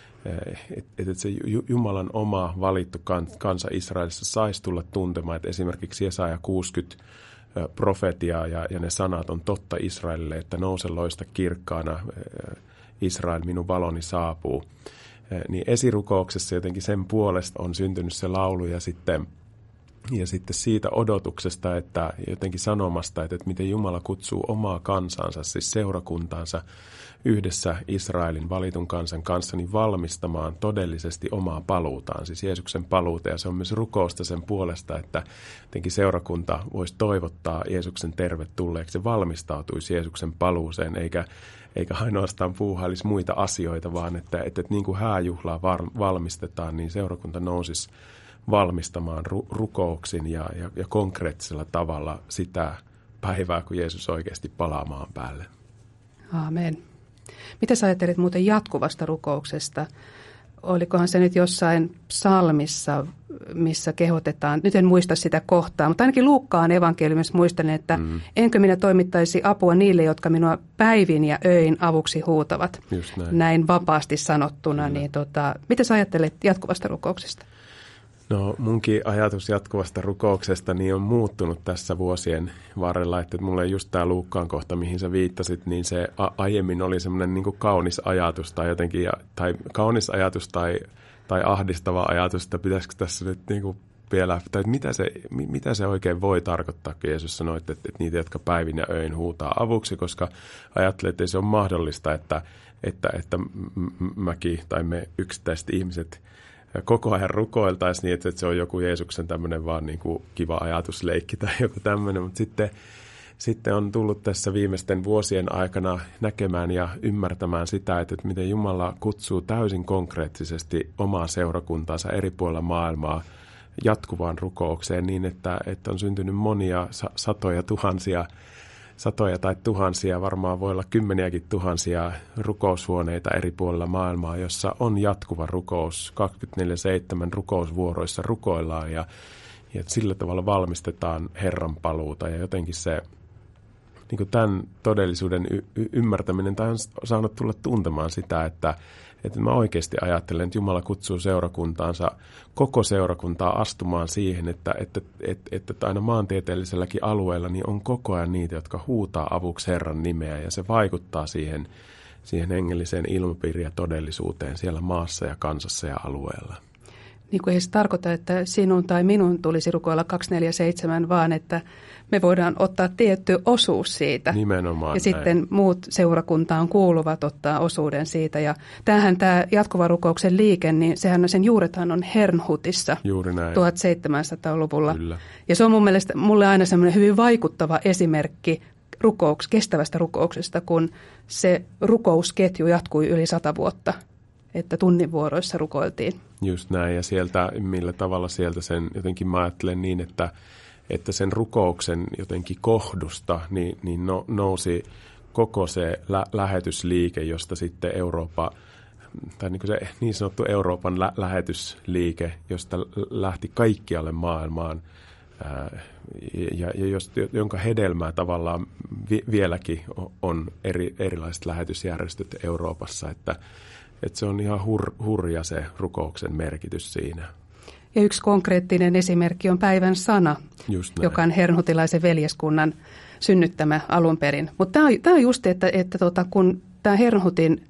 [SPEAKER 3] että, että se Jumalan oma valittu kansa Israelissa saisi tulla tuntemaan, että esimerkiksi Jesaja kuusikymmentä profetiaa ja, ja ne sanat on totta Israelille, että nouse loista kirkkaana, Israel, minun valoni saapuu. Niin esirukouksessa jotenkin sen puolesta on syntynyt se laulu ja sitten, ja sitten siitä odotuksesta, että jotenkin sanomasta, että, että miten Jumala kutsuu omaa kansansa, siis seurakuntaansa yhdessä Israelin valitun kansan kanssa niin valmistamaan todellisesti omaa paluutaan, siis Jeesuksen paluuta. Ja se on myös rukousta sen puolesta, että jotenkin seurakunta voisi toivottaa Jeesuksen tervetulleeksi ja valmistautuisi Jeesuksen paluuseen, eikä eikä ainoastaan puuhailisi muita asioita, vaan että, että, että niin kuin hääjuhlaa var, valmistetaan, niin seurakunta nousisi valmistamaan ru, rukouksin ja, ja, ja konkreettisella tavalla sitä päivää, kun Jeesus oikeasti palaa maan päälle.
[SPEAKER 2] Aamen. Mitä sä ajattelit muuten jatkuvasta rukouksesta? Olikohan se nyt jossain psalmissa, missä kehotetaan, nyt en muista sitä kohtaa, mutta ainakin Luukkaan evankeliumissa muistelen, että mm. enkö minä toimittaisi apua niille, jotka minua päivin ja öin avuksi huutavat. Näin. näin vapaasti sanottuna. Niin tota, mitä sä ajattelet jatkuvasta rukouksesta?
[SPEAKER 3] No munkin ajatus jatkuvasta rukouksesta niin on muuttunut tässä vuosien varrella, että mulle just tämä Luukkaan kohta, mihin sä viittasit, niin se a- aiemmin oli semmoinen niin kuin kaunis ajatus tai jotenkin, tai kaunis ajatus tai, tai ahdistava ajatus, että pitäisikö tässä nyt niin kuin vielä, tai mitä se, mitä se oikein voi tarkoittaa, kun Jeesus sanoi, että, että niitä, jotka päivin ja öin huutaa avuksi, koska ajattelee, että ei se ole mahdollista, että, että, että mäkin tai me yksittäiset ihmiset koko ajan rukoiltaisiin niin, että se on joku Jeesuksen tämmöinen vaan niin kuin kiva ajatusleikki tai joku tämmöinen, mutta sitten, sitten on tullut tässä viimeisten vuosien aikana näkemään ja ymmärtämään sitä, että, että miten Jumala kutsuu täysin konkreettisesti omaa seurakuntaansa eri puolilla maailmaa jatkuvaan rukoukseen niin, että, että on syntynyt monia satoja tuhansia, satoja tai tuhansia, varmaan voi olla kymmeniäkin tuhansia rukoushuoneita eri puolilla maailmaa, jossa on jatkuva rukous, kaksikymmentäneljä seitsemän rukousvuoroissa rukoillaan ja, ja sillä tavalla valmistetaan Herran paluuta ja jotenkin se niin kuin tämän todellisuuden y- y- ymmärtäminen tai on saanut tulla tuntemaan sitä, että Että mä oikeasti ajattelen, että Jumala kutsuu seurakuntaansa, koko seurakuntaa astumaan siihen, että, että, että, että aina maantieteelliselläkin alueella niin on koko ajan niitä, jotka huutaa avuksi Herran nimeä. Ja se vaikuttaa siihen, siihen hengelliseen ilmapiiriin ja todellisuuteen siellä maassa ja kansassa ja alueella.
[SPEAKER 2] Niin kuin ei se tarkoita, että sinun tai minun tulisi rukoilla kaksikymmentäneljä seitsemän, vaan että me voidaan ottaa tietty osuus siitä.
[SPEAKER 3] Nimenomaan
[SPEAKER 2] ja
[SPEAKER 3] näin.
[SPEAKER 2] sitten muut seurakuntaan kuuluvat ottaa osuuden siitä. Ja tämähän tämä jatkuva rukouksen liike, niin sehän sen juurethan on Herrnhutissa tuhatseitsemänsataaluvulla.
[SPEAKER 3] Kyllä.
[SPEAKER 2] Ja se on mun mielestä mulle aina semmoinen hyvin vaikuttava esimerkki rukouks, kestävästä rukouksesta, kun se rukousketju jatkui yli sata vuotta. Että tunninvuoroissa rukoiltiin.
[SPEAKER 3] Just näin, ja sieltä, millä tavalla sieltä sen, jotenkin mä ajattelen niin, että, että sen rukouksen jotenkin kohdusta niin, niin no, nousi koko se lä- lähetysliike, josta sitten Eurooppa, tai niin kuin se niin sanottu Euroopan lä- lähetysliike, josta lähti kaikkialle maailmaan, ää, ja, ja jos, jonka hedelmää tavallaan vi- vieläkin on eri, erilaiset lähetysjärjestöt Euroopassa, että Että se on ihan hur, hurja se rukouksen merkitys siinä.
[SPEAKER 2] Ja yksi konkreettinen esimerkki on Päivän sana, joka on herrnhutilaisen veljeskunnan synnyttämä alun perin. Mutta tämä on, tämä on just, että, että tota, kun tämä Herrnhutin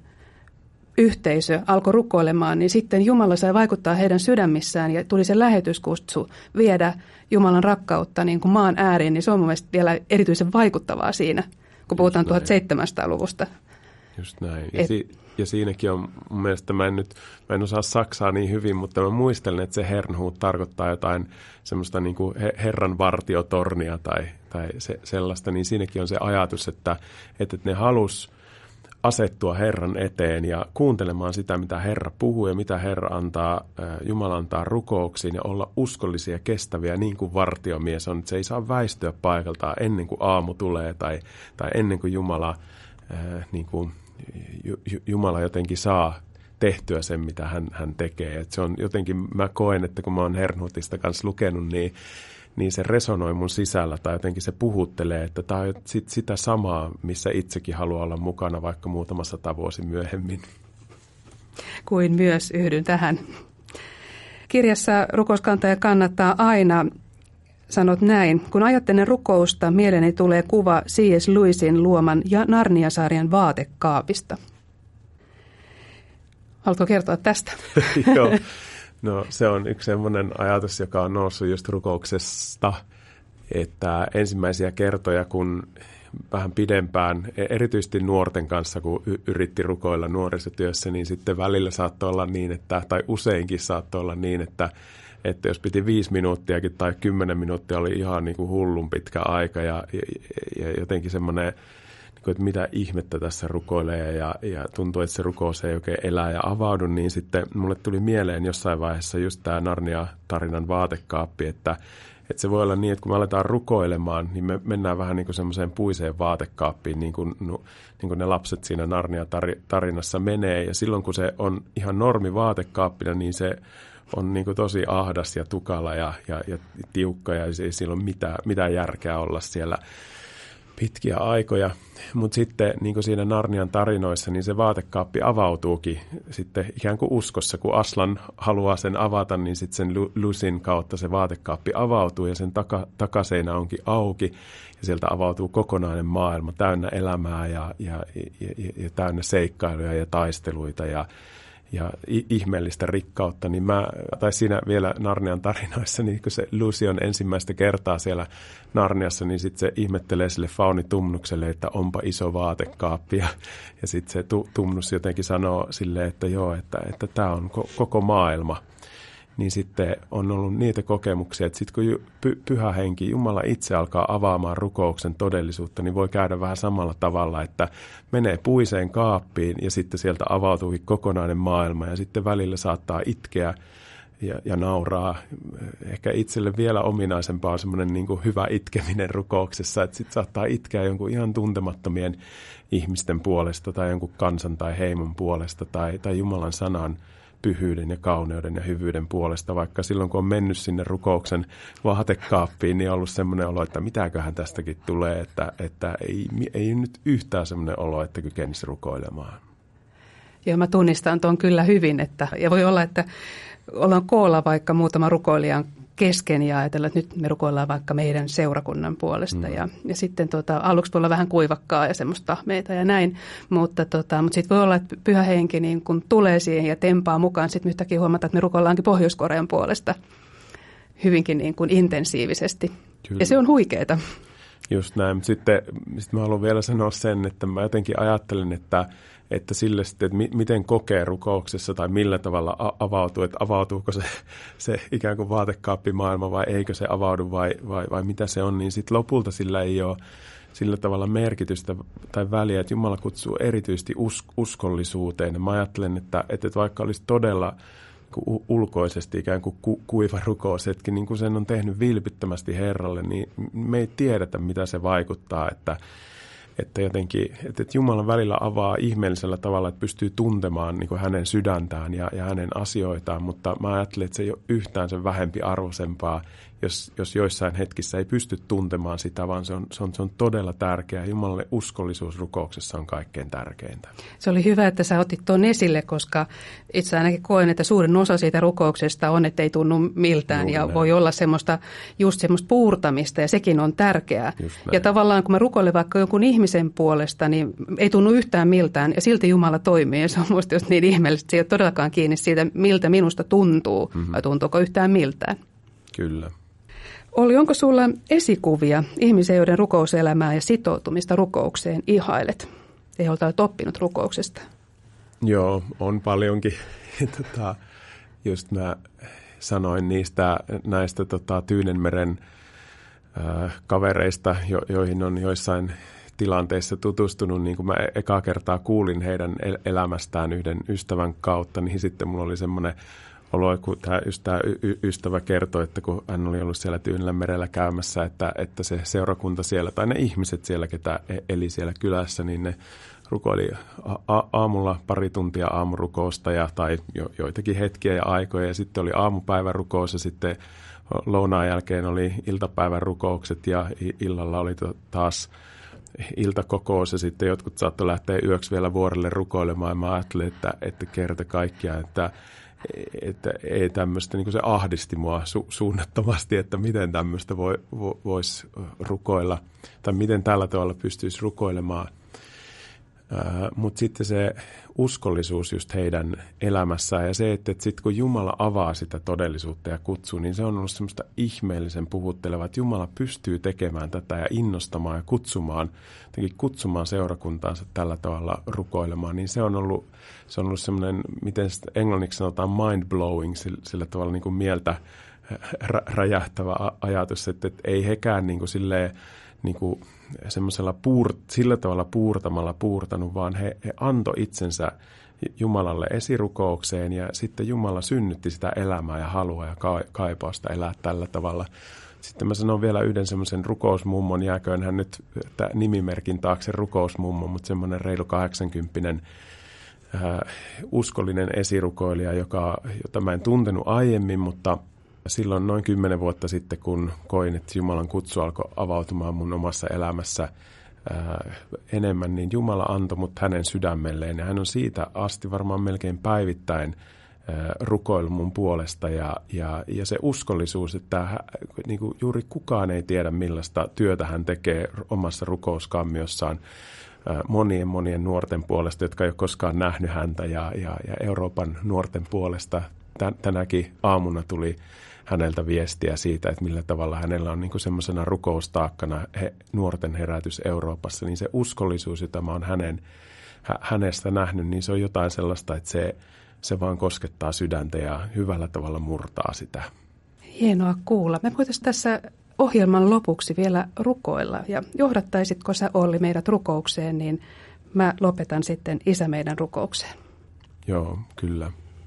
[SPEAKER 2] yhteisö alkoi rukoilemaan, niin sitten Jumala sai vaikuttaa heidän sydämissään ja tuli se lähetyskutsu viedä Jumalan rakkautta niin kuin maan ääriin. Niin se on mun mielestä vielä erityisen vaikuttavaa siinä, kun puhutaan tuhatseitsemänsataaluvusta.
[SPEAKER 3] Just näin. Ja, si- ja siinäkin on mun mielestä, mä en nyt, mä en osaa saksaa niin hyvin, mutta mä muistelen, että se Herrnhut tarkoittaa jotain semmoista niin kuin Herran vartiotornia tai, tai se, sellaista, niin siinäkin on se ajatus, että, että ne halus asettua Herran eteen ja kuuntelemaan sitä, mitä Herra puhuu ja mitä Herra antaa, Jumala antaa rukouksiin ja olla uskollisia ja kestäviä niin kuin vartiomies on, että se ei saa väistyä paikaltaan ennen kuin aamu tulee tai, tai ennen kuin Jumala niin kuin Jumala jotenkin saa tehtyä sen, mitä hän, hän tekee. Et se on jotenkin, mä koen, että kun mä oon Herrnhutista kanssa lukenut, niin, niin se resonoi mun sisällä tai jotenkin se puhuttelee, että tämä on sit sitä samaa, missä itsekin haluaa olla mukana vaikka muutama sata vuosi myöhemmin.
[SPEAKER 2] Kuin myös yhdyn tähän. Kirjassa rukouskantaja kannattaa aina, sanot näin, kun ajattelen rukousta, mieleeni tulee kuva C S Lewisin luoman ja Narnia-sarjan vaatekaapista. Haluatko kertoa tästä?
[SPEAKER 3] Joo, no se on yksi sellainen ajatus, joka on noussut just rukouksesta, että ensimmäisiä kertoja, kun vähän pidempään, erityisesti nuorten kanssa, kun y- yritti rukoilla nuorisotyössä, niin sitten välillä saattoi olla niin, että, tai useinkin saattoi olla niin, että Että jos piti viisi minuuttiakin tai kymmenen minuuttia, oli ihan niin kuin hullun pitkä aika ja, ja, ja jotenkin semmoinen, niin kuin, että mitä ihmettä tässä rukoilee ja, ja tuntuu, että se rukous ei oikein elää ja avaudu, niin sitten mulle tuli mieleen jossain vaiheessa just tämä Narnia-tarinan vaatekaappi, että, että se voi olla niin, että kun me aletaan rukoilemaan, niin me mennään vähän niin kuin semmoiseen puiseen vaatekaappiin, niin kuin, niin kuin ne lapset siinä Narnia-tarinassa menee, ja silloin kun se on ihan normi vaatekaappina, niin se on niin kuin tosi ahdas ja tukala ja, ja, ja tiukka ja ei sillä ole mitään, mitään järkeä olla siellä pitkiä aikoja. Mutta sitten niin kuin siinä Narnian tarinoissa, niin se vaatekaappi avautuukin sitten ikään kuin uskossa. Kun Aslan haluaa sen avata, niin sitten sen Lucyn kautta se vaatekaappi avautuu ja sen taka, takaseinä onkin auki. Ja sieltä avautuu kokonainen maailma täynnä elämää ja, ja, ja, ja täynnä seikkailuja ja taisteluita ja, ja ihmeellistä rikkautta. Niin mä, tai siinä vielä Narnian tarinoissa, niin kun se Lucy on ensimmäistä kertaa siellä Narniassa, niin sitten se ihmettelee sille Faunitumnukselle, että onpa iso vaatekaappi. Ja, ja sitten se tu, Tumnus jotenkin sanoo silleen, että joo, että että tämä on ko, koko maailma. Niin sitten on ollut niitä kokemuksia, että sitten kun py, pyhä henki, Jumala itse alkaa avaamaan rukouksen todellisuutta, niin voi käydä vähän samalla tavalla, että menee puiseen kaappiin ja sitten sieltä avautuukin kokonainen maailma ja sitten välillä saattaa itkeä ja, ja nauraa. Ehkä itselle vielä ominaisempaa on semmoinen niin kuin hyvä itkeminen rukouksessa, että sitten saattaa itkeä jonkun ihan tuntemattomien ihmisten puolesta tai jonkun kansan tai heimon puolesta tai, tai Jumalan sanan pyhyyden ja kauneuden ja hyvyyden puolesta, vaikka silloin kun on mennyt sinne rukouksen vaatekaappiin, niin on ollut semmoinen olo, että mitäköhän tästäkin tulee, että, että ei, ei nyt yhtään semmoinen olo, että kykenisi rukoilemaan.
[SPEAKER 2] Joo, mä tunnistan tuon kyllä hyvin, että, ja voi olla, että ollaan koolla vaikka muutama rukoilijan kesken ja ajatella, että nyt me rukoillaan vaikka meidän seurakunnan puolesta. Mm. Ja, ja sitten tuota, aluksi voi olla vähän kuivakkaa ja semmoista tahmeita ja näin, mutta, tota, mutta sitten voi olla, että pyhä henki niin kun tulee siihen ja tempaa mukaan, sitten yhtäkkiä huomata, että me rukoillaankin Pohjois-Korean puolesta hyvinkin niin kuin intensiivisesti. Kyllä. Ja se on huikeeta.
[SPEAKER 3] Just näin, mutta sitten, sitten mä haluan vielä sanoa sen, että mä jotenkin ajattelen, että että sille sitten, että mi- miten kokee rukouksessa tai millä tavalla a- avautuu, että avautuuko se, se ikään kuin vaatekaappimaailma vai eikö se avaudu vai, vai, vai mitä se on, niin sitten lopulta sillä ei ole sillä tavalla merkitystä tai väliä, että Jumala kutsuu erityisesti us- uskollisuuteen. Ja mä ajattelen, että, että vaikka olisi todella ulkoisesti ikään kuin ku, kuiva rukous, että niin kuin sen on tehnyt vilpittömästi Herralle, niin me ei tiedetä, mitä se vaikuttaa, että Että jotenkin, että Jumalan välillä avaa ihmeellisellä tavalla, että pystyy tuntemaan niin kuin hänen sydäntään ja, ja hänen asioitaan, mutta mä ajattelen, että se ei ole yhtään sen vähempi arvoisempaa, jos, jos joissain hetkissä ei pysty tuntemaan sitä, vaan se on, se on, se on todella tärkeää. Jumalalle uskollisuus rukouksessa on kaikkein tärkeintä.
[SPEAKER 2] Se oli hyvä, että sä otit tuon esille, koska itse ainakin koen, että suurin osa siitä rukouksesta on, että ei tunnu miltään. Juuri ja näin. Voi olla semmoista, just semmoista puurtamista ja sekin on tärkeää. Ja tavallaan kun mä rukoilen vaikka jonkun ihmisen puolesta, niin ei tunnu yhtään miltään ja silti Jumala toimii. Ja se on musta just niin ihmeellistä, että se ei ole todellakaan kiinni siitä, miltä minusta tuntuu mm-hmm. vai tuntuuko yhtään miltään.
[SPEAKER 3] Kyllä.
[SPEAKER 2] Olli, onko sulla esikuvia ihmisiä, joiden rukouselämää ja sitoutumista rukoukseen ihailet? Ei ole oppinut rukouksesta.
[SPEAKER 3] Joo, on paljonkin. tota, just mä sanoin niistä näistä tota, Tyynenmeren äh, kavereista, jo, joihin on joissain tilanteissa tutustunut. Niin kun mä ekaa kertaa kuulin heidän el- elämästään yhden ystävän kautta, niin sitten mulla oli semmoinen olo, kun tämä, just tämä y- ystävä kertoi, että kun hän oli ollut siellä Tyynellämerellä käymässä, että, että se seurakunta siellä tai ne ihmiset siellä, ketä eli siellä kylässä, niin ne rukoili a- aamulla pari tuntia aamurukousta ja, tai jo, joitakin hetkiä ja aikoja ja sitten oli aamupäivän rukous ja sitten lounaan jälkeen oli iltapäivän rukoukset ja illalla oli taas iltakokous ja sitten jotkut saattoi lähteä yöksi vielä vuorelle rukoilemaan ja mä ajattelin, että, että kerta kaikkiaan, että että ei tämmöistä, niin kuin se ahdisti mua su- suunnattomasti, että miten tämmöistä voi, vo, voisi rukoilla, tai miten tällä tavalla pystyisi rukoilemaan. Mutta sitten se uskollisuus just heidän elämässään ja se, että, että sitten kun Jumala avaa sitä todellisuutta ja kutsuu, niin se on ollut semmoista ihmeellisen puhuttelevaa, että Jumala pystyy tekemään tätä ja innostamaan ja kutsumaan, kutsumaan seurakuntaansa tällä tavalla rukoilemaan, niin se on ollut, se on ollut semmoinen, miten englanniksi sanotaan mind-blowing, sillä, sillä tavalla niin kuin mieltä räjähtävä ajatus, että, että ei hekään niin kuin silleen, niin kuin semmoisella puur, sillä tavalla puurtamalla puurtanut, vaan he, he antoi itsensä Jumalalle esirukoukseen ja sitten Jumala synnytti sitä elämää ja halua ja kaipausta elää tällä tavalla. Sitten mä sanon vielä yhden semmoisen rukousmummon, jääköön hän nyt nimimerkin taakse rukousmummo, mutta semmoinen reilu kahdeksankymppinen äh, uskollinen esirukoilija, joka, jota mä en tuntenut aiemmin, mutta silloin noin kymmenen vuotta sitten, kun koin, että Jumalan kutsu alkoi avautumaan mun omassa elämässä, ää, enemmän, niin Jumala antoi mut hänen sydämelleen. Ja hän on siitä asti varmaan melkein päivittäin ää, rukoillut mun puolesta. Ja, ja, ja se uskollisuus, että hän, niin kuin juuri kukaan ei tiedä, millaista työtä hän tekee omassa rukouskammiossaan monien monien nuorten puolesta, jotka ei ole koskaan nähnyt häntä, ja, ja, ja Euroopan nuorten puolesta. Tänäkin aamuna tuli häneltä viestiä siitä, että millä tavalla hänellä on niin kuin semmoisena rukoustaakkana he, nuorten herätys Euroopassa, niin se uskollisuus, jota mä oon hänen, hä, hänestä nähnyt, niin se on jotain sellaista, että se, se vaan koskettaa sydäntä ja hyvällä tavalla murtaa sitä.
[SPEAKER 2] Hienoa kuulla. Me voitaisiin tässä ohjelman lopuksi vielä rukoilla, ja johdattaisitko sä, Olli, meidät rukoukseen, niin mä lopetan sitten Isä meidän rukoukseen.
[SPEAKER 3] Joo, kyllä.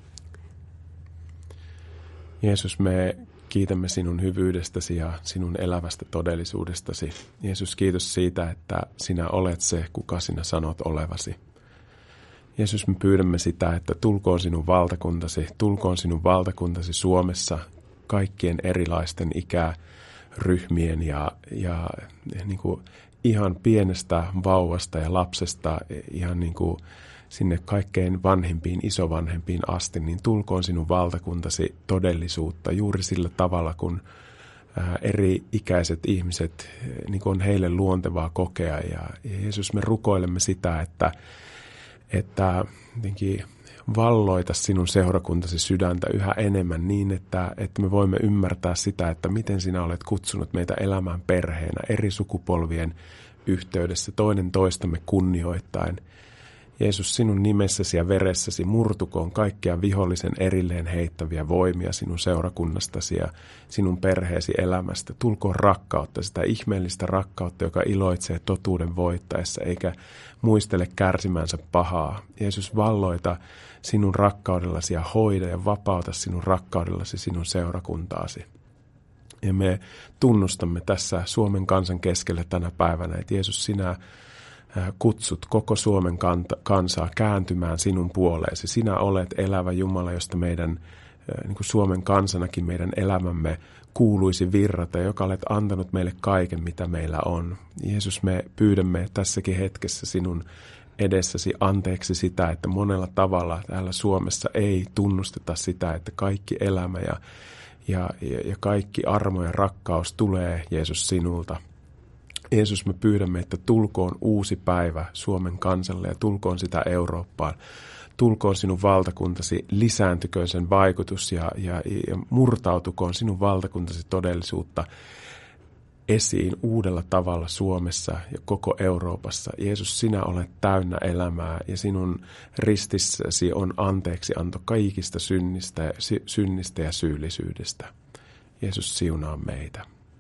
[SPEAKER 3] Jeesus, me kiitämme sinun hyvyydestäsi ja sinun elävästä todellisuudestasi. Jeesus, kiitos siitä, että sinä olet se, kuka sinä sanot olevasi. Jeesus, me pyydämme sitä, että tulkoon sinun valtakuntasi, tulkoon sinun valtakuntasi Suomessa kaikkien erilaisten ikäryhmien ja, ja niin kuin ihan pienestä vauvasta ja lapsesta ihan niin kuin sinne kaikkein vanhempiin, isovanhempiin asti, niin tulkoon sinun valtakuntasi todellisuutta juuri sillä tavalla, kun ää, eri ikäiset ihmiset, niin kuin on heille luontevaa kokea. Ja, ja Jeesus, me rukoilemme sitä, että, että jotenkin valloita sinun seurakuntasi sydäntä yhä enemmän niin, että, että me voimme ymmärtää sitä, että miten sinä olet kutsunut meitä elämään perheenä eri sukupolvien yhteydessä, toinen toistamme kunnioittaen. Jeesus, sinun nimessäsi ja veressäsi murtukoon kaikkia vihollisen erilleen heittäviä voimia sinun seurakunnastasi ja sinun perheesi elämästä. Tulkoon rakkautta, sitä ihmeellistä rakkautta, joka iloitsee totuuden voittaessa eikä muistele kärsimänsä pahaa. Jeesus, valloita sinun rakkaudellasi ja hoida ja vapauta sinun rakkaudellasi sinun seurakuntaasi. Ja me tunnustamme tässä Suomen kansan keskellä tänä päivänä, että Jeesus, sinä kutsut koko Suomen kansaa kääntymään sinun puoleesi. Sinä olet elävä Jumala, josta meidän niin kuin Suomen kansanakin meidän elämämme kuuluisi virrata, joka olet antanut meille kaiken, mitä meillä on. Jeesus, me pyydämme tässäkin hetkessä sinun edessäsi anteeksi sitä, että monella tavalla täällä Suomessa ei tunnusteta sitä, että kaikki elämä ja, ja, ja kaikki armo ja rakkaus tulee, Jeesus, sinulta. Jeesus, me pyydämme, että tulkoon uusi päivä Suomen kansalle ja tulkoon sitä Eurooppaan. Tulkoon sinun valtakuntasi, lisääntyköön sen vaikutus ja, ja, ja murtautukoon sinun valtakuntasi todellisuutta esiin uudella tavalla Suomessa ja koko Euroopassa. Jeesus, sinä olet täynnä elämää ja sinun ristissäsi on anteeksi anto kaikista synnistä, synnistä ja syyllisyydestä. Jeesus, siunaa meitä.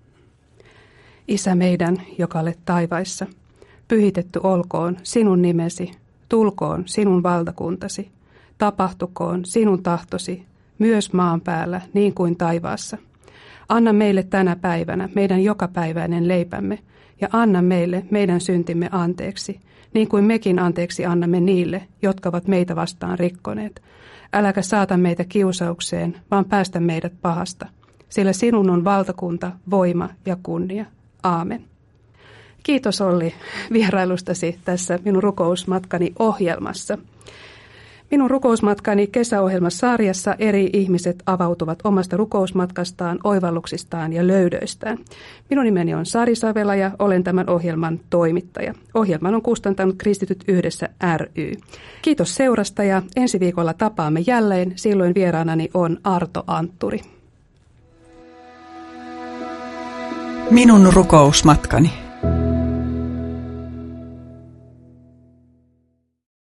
[SPEAKER 2] Isä meidän, joka olet taivaissa, pyhitetty olkoon sinun nimesi, tulkoon sinun valtakuntasi, tapahtukoon sinun tahtosi, myös maan päällä niin kuin taivaassa. Anna meille tänä päivänä meidän jokapäiväinen leipämme, ja anna meille meidän syntimme anteeksi, niin kuin mekin anteeksi annamme niille, jotka ovat meitä vastaan rikkoneet. Äläkä saata meitä kiusaukseen, vaan päästä meidät pahasta, sillä sinun on valtakunta, voima ja kunnia. Aamen. Kiitos, Olli, vierailustasi tässä minun rukousmatkani ohjelmassa. Minun rukousmatkani kesäohjelmasarjassa eri ihmiset avautuvat omasta rukousmatkastaan, oivalluksistaan ja löydöistään. Minun nimeni on Sari Savela ja olen tämän ohjelman toimittaja. Ohjelman on kustantanut Kristityt yhdessä ry. Kiitos seurasta ja ensi viikolla tapaamme jälleen. Silloin vieraanani on Arto Antturi.
[SPEAKER 1] Minun rukousmatkani.